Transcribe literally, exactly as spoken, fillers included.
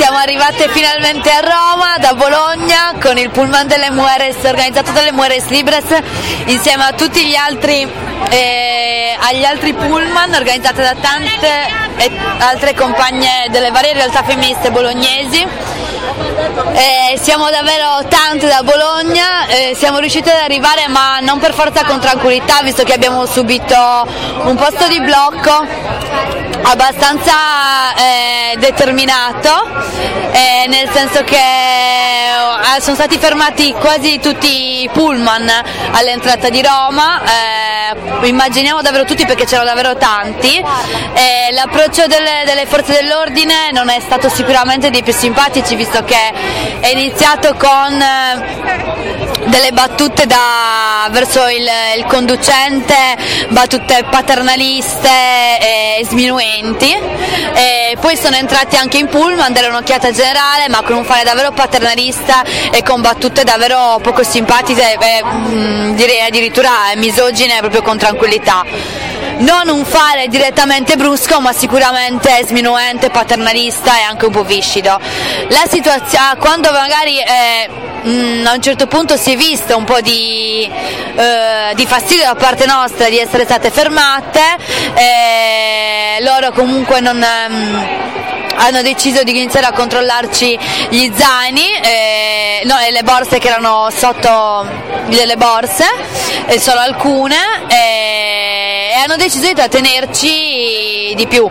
siamo arrivate finalmente a Roma da Bologna con il pullman delle Mujeres, organizzato dalle Mujeres Libres, insieme a tutti gli altri eh, agli altri pullman organizzati da tante e altre compagne delle varie realtà femministe bolognesi. Eh, siamo davvero tante da Bologna, eh, siamo riuscite ad arrivare, ma non per forza con tranquillità, visto che abbiamo subito un posto di blocco abbastanza eh, determinato, eh, nel senso che eh, sono stati fermati quasi tutti i pullman all'entrata di Roma, eh, immaginiamo davvero tutti perché c'erano davvero tanti. Eh, l'approccio delle, delle forze dell'ordine non è stato sicuramente dei più simpatici, visto che è iniziato con eh, delle battute da, verso il, il conducente, battute paternaliste e sminuenti. E poi sono entrati anche in pullman, dare un'occhiata generale, ma con un fare davvero paternalista e con battute davvero poco simpatiche, e, mh, direi addirittura misogine, proprio con tranquillità. Non un fare direttamente brusco, ma sicuramente sminuente, paternalista e anche un po' viscido. La situazione, quando magari eh, mh, a un certo punto si è visto un po' di, eh, di fastidio da parte nostra di essere state fermate, eh, loro comunque non... Ehm, hanno deciso di iniziare a controllarci gli zaini, eh, no, e le borse che erano sotto le borse, e solo alcune, eh, e hanno deciso di trattenerci di più.